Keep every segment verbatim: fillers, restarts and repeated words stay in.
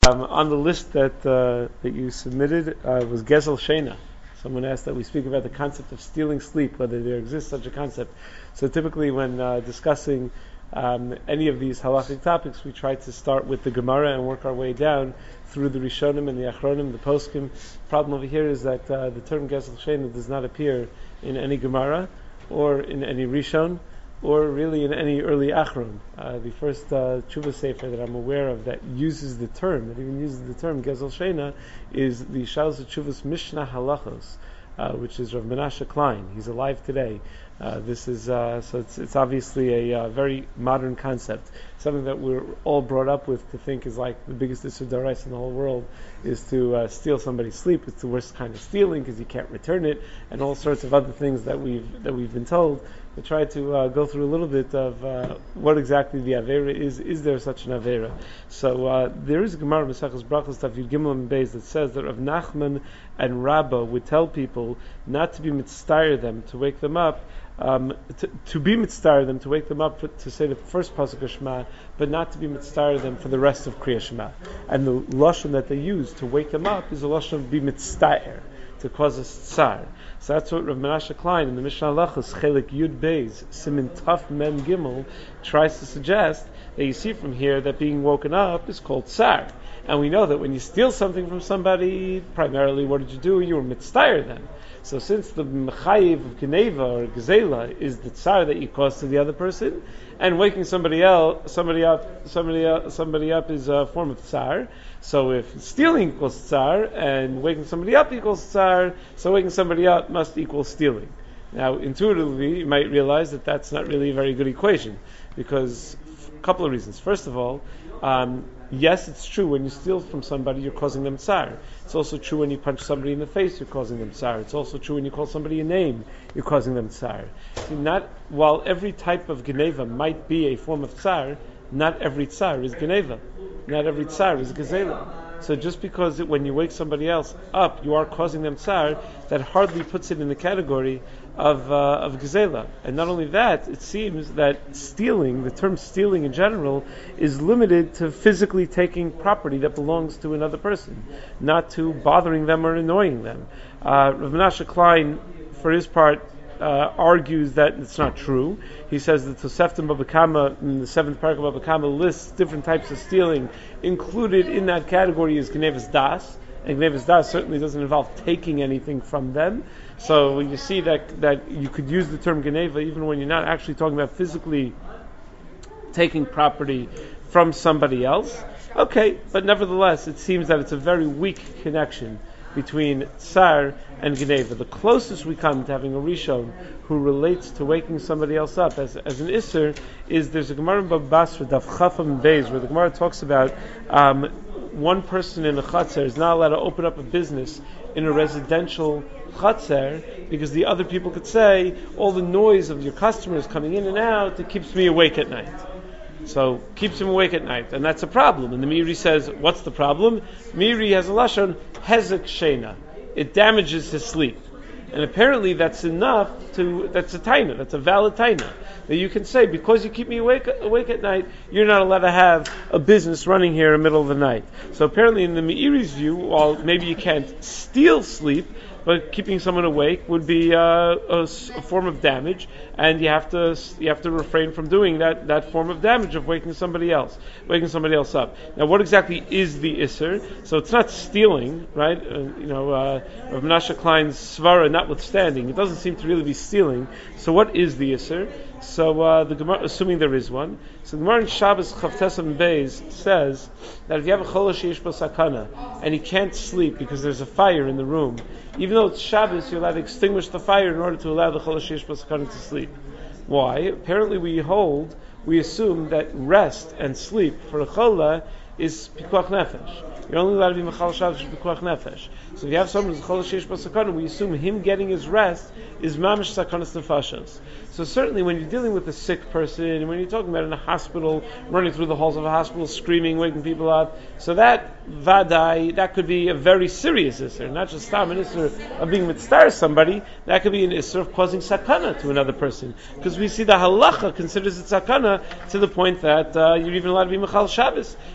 Um, on the list that uh, that you submitted uh, was Gezel Shena. Someone asked that we speak about the concept of stealing sleep, whether there exists such a concept. So typically when uh, discussing um, any of these halachic topics, we try to start with the Gemara and work our way down through the Rishonim and the Achronim, the Poskim. The problem over here is that uh, the term Gezel Shena does not appear in any Gemara or in any Rishon, or really in any early Achron. Uh, the first uh, Tshuva Sefer that I'm aware of that uses the term, that even uses the term Gezel Shena, is the Shalos Tshuvas Mishnah Halachos, uh, which is Rav Menashe Klein. He's alive today. Uh, this is uh, so it's, it's obviously a uh, very modern concept, something that we're all brought up with to think is like the biggest issue d'oraisa in the whole world is to uh, steal somebody's sleep. It's the worst kind of stealing because you can't return it, and all sorts of other things that we've that we've been told. We try to uh, go through a little bit of uh, what exactly the Avera is. Is there such an Avera? So uh, there is a Gemara Maseches Brachos Daf Yud Gimel and Beis that says that Rav Nachman and Rabbah would tell people not to be mitzvah them, to wake them up, um, to, to be mitzvah them, to wake them up for, to say the first pasuk of Shema, but not to be mitzvah them for the rest of Kriya Shema. And the lashon that they use to wake them up is a lashon of be mitzvah, to cause a tsar. So that's what Rav Menashe Klein in the Mishnah Halachos Chelik Yud Beis Simin Taf Mem Gimel tries to suggest that you see from here that being woken up is called tsar. And we know that when you steal something from somebody, primarily what did you do? You were mitzvah them. So since the mechayiv of Geneva or Gezela is the tsar that you cause to the other person, and waking somebody else, somebody up, somebody else, somebody up is a form of tsar. So if stealing equals tsar and waking somebody up equals tsar, so waking somebody up must equal stealing. Now, intuitively, you might realize that that's not really a very good equation, because a couple of reasons. First of all, um, yes, it's true when you steal from somebody, you're causing them tsar. It's also true when you punch somebody in the face, you're causing them tsar. It's also true when you call somebody a name, you're causing them tsar. See, not while every type of geneva might be a form of tsar, not every tsar is geneva. Not every tsar is gezela. So just because it, when you wake somebody else up, you are causing them tsar, that hardly puts it in the category of uh, of gezela. And not only that, it seems that stealing, the term stealing in general, is limited to physically taking property that belongs to another person, not to bothering them or annoying them. Uh, Rav Menashe Klein, for his part, Uh, argues that it's not true. He says that Toseftim Baba Kama, in the seventh paragraph of Baba Kama, lists different types of stealing. Included in that category is Gnevas Das, and Gnevas Das certainly doesn't involve taking anything from them. So you see that that you could use the term Gneva even when you're not actually talking about physically taking property from somebody else. Okay, but nevertheless, it seems that it's a very weak connection between tsar and geneva. The closest we come to having a rishon who relates to waking somebody else up as as an isser is there's a Gemara in Baba Basra Daf Chafam Beis where the Gemara talks about um, one person in a chatzer is not allowed to open up a business in a residential chatzer because the other people could say all the noise of your customers coming in and out, it keeps me awake at night. So keeps him awake at night, and that's a problem. And the Meiri says, what's the problem? Meiri has a lashon hezek shena. It damages his sleep, and apparently that's enough to. That's a taina. That's a valid taina that you can say because you keep me awake awake at night, you're not allowed to have a business running here in the middle of the night. So apparently, in the Meiri's view, while maybe you can't steal sleep, but keeping someone awake would be uh, a, a form of damage, and you have to you have to refrain from doing that, that form of damage of waking somebody else, waking somebody else up. Now, what exactly is the isser? So it's not stealing, right? Uh, you know, uh, Rav Menashe Klein's svara notwithstanding, it doesn't seem to really be stealing. So what is the isser? So uh, the Gemara, assuming there is one, so the Gemara in Shabbos Chavtesam Beis says that if you have a chol sheish bo sakana and he can't sleep because there's a fire in the room, even though it's Shabbos, you're allowed to extinguish the fire in order to allow the chol sheish bo sakana to sleep. Why? Apparently, we hold, we assume that rest and sleep for a chola is pikuach nefesh. You're only allowed to be mechal Shabbos for pikuach nefesh. So if you have someone who's chol sheish bo sakana, we assume him getting his rest is mamish sakanas nefashos. So certainly when you're dealing with a sick person, and when you're talking about in a hospital, running through the halls of a hospital, screaming, waking people up, so that vadai, that could be a very serious isser, not just tam an isser of being mitzvah somebody, that could be an isser of causing sakana to another person. Because we see the halacha considers it sakana to the point that uh, you're even allowed to be mechal Shabbos.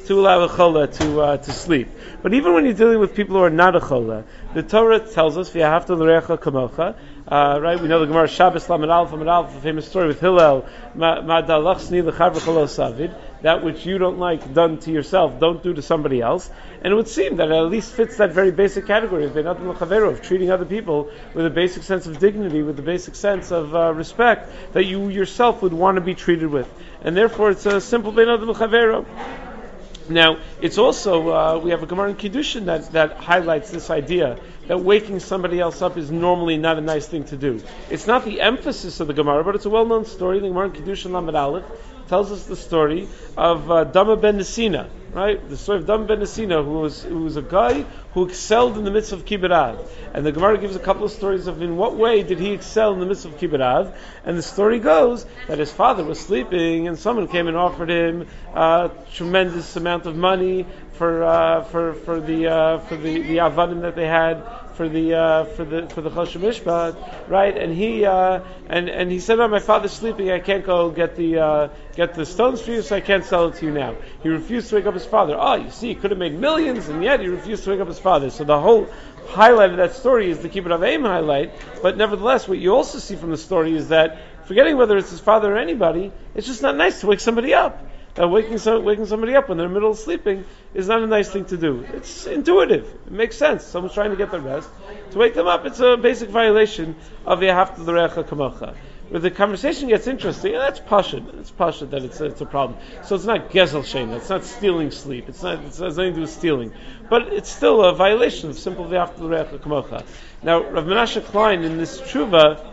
to allow a chola to uh, to sleep. But even when you're dealing with people who are not a chola, the Torah tells us, "V'yahavta l'reacha kamocha." Uh, right? We know the Gemara Shabbos Lamed Aleph Lamed Aleph, the famous story with Hillel, Ma dalachsni l'chavrecha lo savid. That which you don't like done to yourself, don't do to somebody else. And it would seem that it at least fits that very basic category of beinadim l'chavero, of treating other people with a basic sense of dignity, with a basic sense of uh, respect that you yourself would want to be treated with. And therefore, it's a simple beinadim l'chavero. Now, it's also, uh, we have a Gemara in Kiddushin that, that highlights this idea that waking somebody else up is normally not a nice thing to do. It's not the emphasis of the Gemara, but it's a well-known story. The Gemara in Kiddushin Lamed Aleph tells us the story of uh, Dama ben Nesina, right? The story of Dama ben Nesina, who was who was a guy who excelled in the midst of Kibbutz Av. And the Gemara gives a couple of stories of in what way did he excel in the midst of Kibbutz Av. And the story goes that his father was sleeping, and someone came and offered him a tremendous amount of money for uh, for for the uh, for the the avadim that they had. For the uh, for the for the Choshen Mishpat, right? And he uh, and and he said, "Oh, my father's sleeping. I can't go get the uh, get the stones for you, so I can't sell it to you now." He refused to wake up his father. Oh, you see, he could have made millions, and yet he refused to wake up his father. So the whole highlight of that story is the Kibbutz Avim highlight. But nevertheless, what you also see from the story is that, forgetting whether it's his father or anybody, it's just not nice to wake somebody up. Uh, waking so, waking somebody up when they're in the middle of sleeping is not a nice thing to do. It's intuitive. It makes sense. Someone's trying to get their rest. To wake them up, it's a basic violation of V'yahavta l'reacha kamocha. Where the conversation gets interesting, and that's pashut. It's pashut that it's a, it's a problem. So it's not gezel shena. It's not stealing sleep. It's not. It has nothing to do with stealing. But it's still a violation of simple V'yahavta l'reacha kamocha. Now, Rav Menashe Klein in this tshuva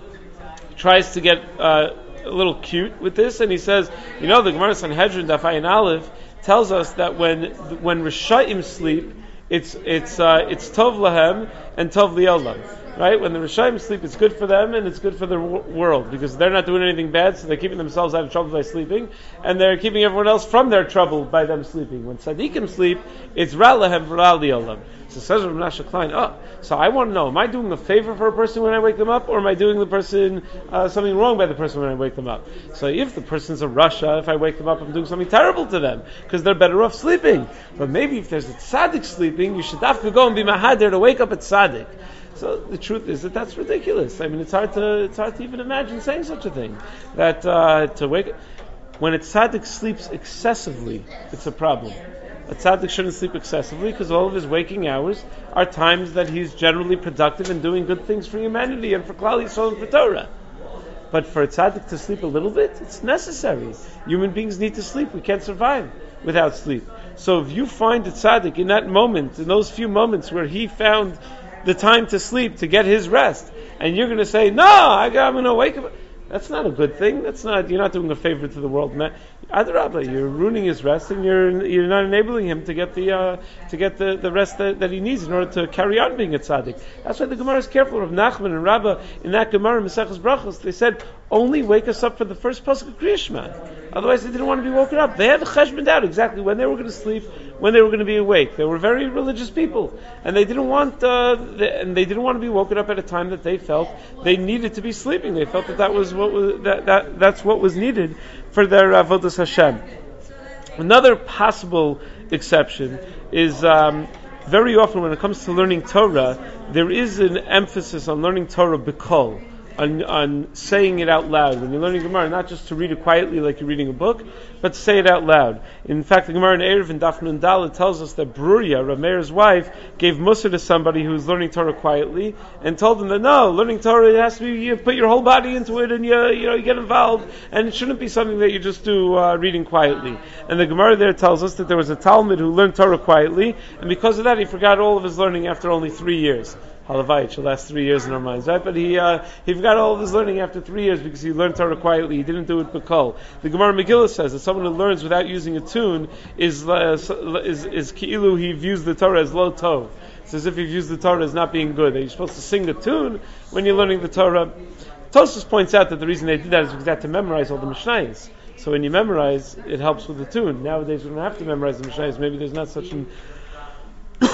tries to get Uh, a little cute with this, and he says, you know, the Gemara Sanhedrin Daf Ayin Aleph tells us that when when Rishayim sleep, it's it's uh, it's tov lahem and tov li'olam. Right? When the Rishayim sleep, it's good for them and it's good for the w- world, because they're not doing anything bad, so they're keeping themselves out of trouble by sleeping, and they're keeping everyone else from their trouble by them sleeping. When Tzadikim sleep, it's ra lahem v'ra li'olam. So says Rav Menashe Klein, oh, so I want to know, am I doing a favor for a person when I wake them up, or am I doing the person uh, something wrong by the person when I wake them up? So if the person's a rasha, if I wake them up, I'm doing something terrible to them, because they're better off sleeping. But maybe if there's a tzaddik sleeping, you should have to go and be mahader to wake up a tzaddik. So the truth is that that's ridiculous. I mean, it's hard to it's hard to even imagine saying such a thing. That uh, to wake when a tzaddik sleeps excessively, it's a problem. A tzaddik shouldn't sleep excessively, because all of his waking hours are times that he's generally productive and doing good things for humanity and for Klal Yisrael and for Torah. But for a tzaddik to sleep a little bit, it's necessary. Human beings need to sleep. We can't survive without sleep. So if you find a tzaddik in that moment, in those few moments where he found the time to sleep, to get his rest, and you're going to say, no, I, I'm going to wake up. That's not a good thing. That's not. You're not doing a favor to the world. Adarabba, you're ruining his rest, and you're you're not enabling him to get the uh, to get the, the rest that, that he needs in order to carry on being a tzaddik. That's why the Gemara is careful of Nachman and Rabbah in that Gemara Maseches Brachos. They said only wake us up for the first pasuk of Kriya Shema. Otherwise, they didn't want to be woken up. They had cheshboned out exactly when they were going to sleep, when they were going to be awake. They were very religious people, and they didn't want uh, the, and they didn't want to be woken up at a time that they felt they needed to be sleeping. They felt that that was what was that, that that's what was needed for their avodas Hashem. Another possible exception is um, very often when it comes to learning Torah, there is an emphasis on learning Torah b'kol. On, on saying it out loud. When you're learning Gemara, not just to read it quietly like you're reading a book, but to say it out loud. In fact, the Gemara in Erev in Daf Nun Daled tells us that Bruria, Rav Meir's wife, gave Mussar to somebody who was learning Torah quietly, and told them that no, learning Torah, it has to be, you put your whole body into it, and you, you know, you get involved, and it shouldn't be something that you just do uh, reading quietly. And the Gemara there tells us that there was a Talmud who learned Torah quietly, and because of that, he forgot all of his learning after only three years. Halavai, it should last three years in our minds, right? But he uh, he forgot all of his learning after three years because he learned Torah quietly. He didn't do it b'kol. The Gemara Megillah says that someone who learns without using a tune is uh, is is ki'ilu, he views the Torah as lo tov. It's as if he views the Torah as not being good. That you're supposed to sing a tune when you're learning the Torah. Tosfos points out that the reason they did that is because they had to memorize all the Mishnayos. So when you memorize, it helps with the tune. Nowadays we don't have to memorize the Mishnayos. Maybe there's not such an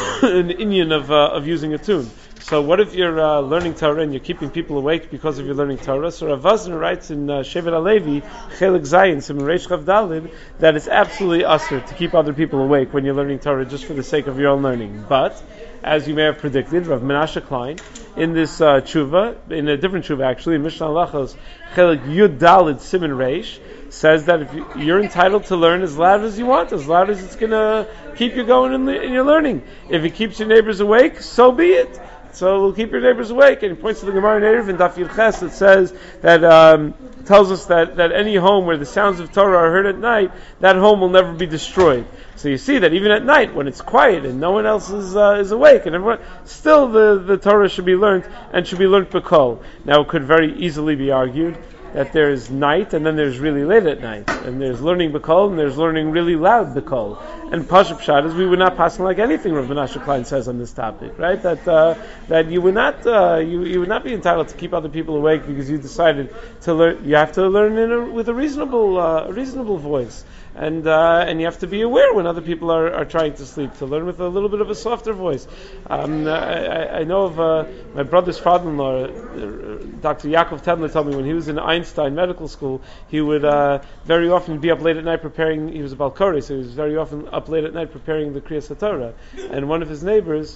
an inyan of uh, of using a tune. So what if you're uh, learning Torah and you're keeping people awake because of your learning Torah? So Rav Wosner writes in uh, Shevet HaLevi, Chelik Zayin, Siman Reish Chav Daled, that it's absolutely usher to keep other people awake when you're learning Torah just for the sake of your own learning. But, as you may have predicted, Rav Menashe Klein, in this uh, tshuva, in a different tshuva actually, in Mishnah Halachos, Chelik Yud Daled Siman Reish, says that if you, you're entitled to learn as loud as you want, as loud as it's going to keep you going in, the, in your learning. If it keeps your neighbors awake, so be it. So we'll keep your neighbors awake. And he points to the Gemara in Erev in Daf Yud Ches that says that um, tells us that, that any home where the sounds of Torah are heard at night, that home will never be destroyed. So you see that even at night, when it's quiet and no one else is uh, is awake, and everyone, still the, the Torah should be learned and should be learned b'kol. Now it could very easily be argued that there's night and then there's really late at night, and there's learning b'kol and there's learning really loud b'kol. And Pashup Pshat is we would not pass on like anything Rav Menashe Klein says on this topic, right? That uh, that you would not uh, you you would not be entitled to keep other people awake because you decided to learn. You have to learn in a, with a reasonable uh, reasonable voice. And uh, and you have to be aware when other people are, are trying to sleep, to learn with a little bit of a softer voice. Um, I, I know of uh, my brother's father-in-law, uh, Doctor Yaakov Tendler, told me when he was in Einstein Medical School, he would uh, very often be up late at night preparing. He was a Balkori, so he was very often up late at night preparing the Kriyas HaTorah. And one of his neighbors,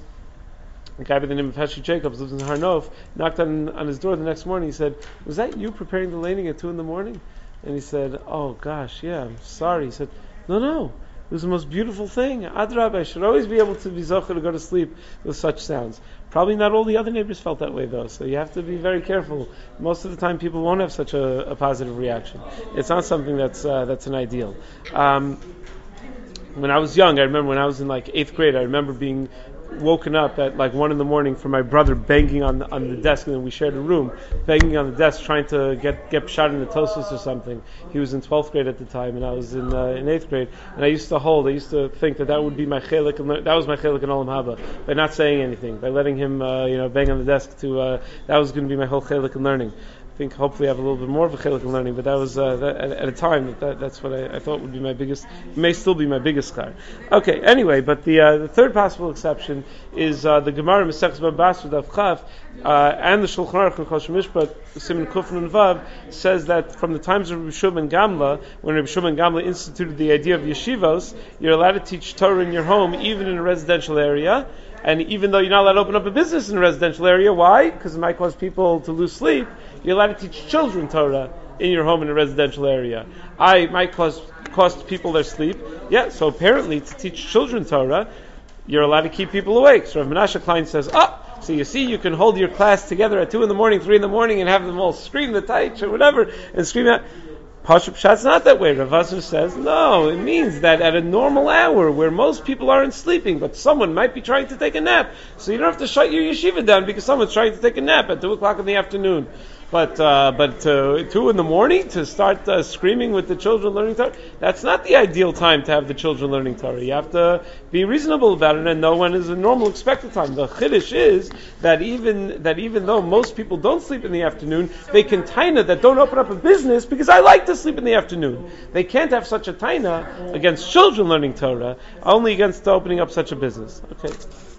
a guy by the name of Heshi Jacobs, lives in Har Nof, knocked on, on his door the next morning. He said, "Was that you preparing the laning at two in the morning?" And he said, "Oh gosh, yeah, I'm sorry." He said, "No, no, it was the most beautiful thing. Adrab, I should always be able to be zocher to go to sleep with such sounds." Probably not all the other neighbors felt that way though, so you have to be very careful. Most of the time people won't have such a, a positive reaction. It's not something that's uh, that's an ideal. Um, when I was young, I remember when I was in like eighth grade, I remember being woken up at like one in the morning for my brother banging on the, on the desk, and then we shared a room, banging on the desk trying to get get shot in the tosus or something. He was in twelfth grade at the time, and I was in uh, in eighth grade. And I used to hold, I used to think that that would be my chelik, and that was my chelik in Olam Haba, by not saying anything, by letting him uh, you know bang on the desk. To uh, that was going to be my whole chelik in learning. I think hopefully I have a little bit more of a chelik in learning, but that was uh, that, at, at a time that, that that's what I, I thought would be my biggest, may still be my biggest schar. Okay, anyway, but the uh, the third possible exception is uh, the Gemara Masechus Bava Basra Daf Chaf uh, and the Shulchan Aruch and Chol Shemishpat Siman Kuf Nun Vav says that from the times of Rabbi Shua ben Gamla, when Rabbi Shua ben Gamla instituted the idea of yeshivos, you're allowed to teach Torah in your home, even in a residential area. And even though you're not allowed to open up a business in a residential area, why? Because it might cause people to lose sleep. You're allowed to teach children Torah in your home in a residential area. I might cause cost people their sleep. Yeah, so apparently to teach children Torah, you're allowed to keep people awake. So Rav Menashe Klein says, ah, so you see, you can hold your class together at two in the morning, three in the morning, and have them all scream the taich or whatever, and scream out. Pashup Pshat's not that way. Rav Wosner says, no, it means that at a normal hour where most people aren't sleeping, but someone might be trying to take a nap, so you don't have to shut your yeshiva down because someone's trying to take a nap at two o'clock in the afternoon. But uh, but uh, two in the morning to start uh, screaming with the children learning Torah, that's not the ideal time to have the children learning Torah. You have to be reasonable about it and know when is a normal expected time. The chiddush is that even that even though most people don't sleep in the afternoon, they can taina that don't open up a business because I like to sleep in the afternoon. They can't have such a taina against children learning Torah, only against opening up such a business. Okay.